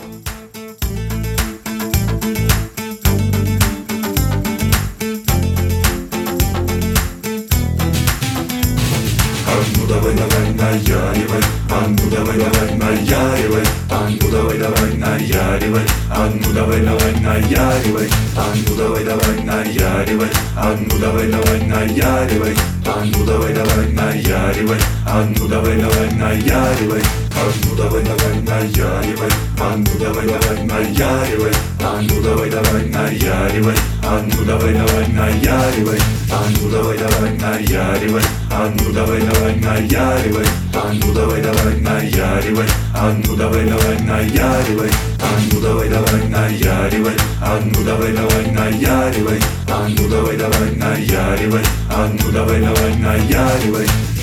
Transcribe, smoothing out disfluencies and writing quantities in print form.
ну давай, давай, наяривай, ну давай, давай, наяривай, ну давай, давай, наяривай, ну давай, давай, наяривай, ну давай, давай, наяривай, ну давай, давай, наяривай, ну давай, давай, наяривай, ну давай, давай, наяривай, ну давай, давай, наяривай, ну давай, давай, наяривай, ну давай, давай, наяривай, ну давай, давай, наяривай, ну давай, давай, наяривай, ну давай, давай, наяривай, ну давай, давай, наяривай, ну давай, давай, наяривай, ну давай, давай, наяривай, ну давай, давай, наяривай, ну давай, давай, наяривай, ну давай, давай, наяривай.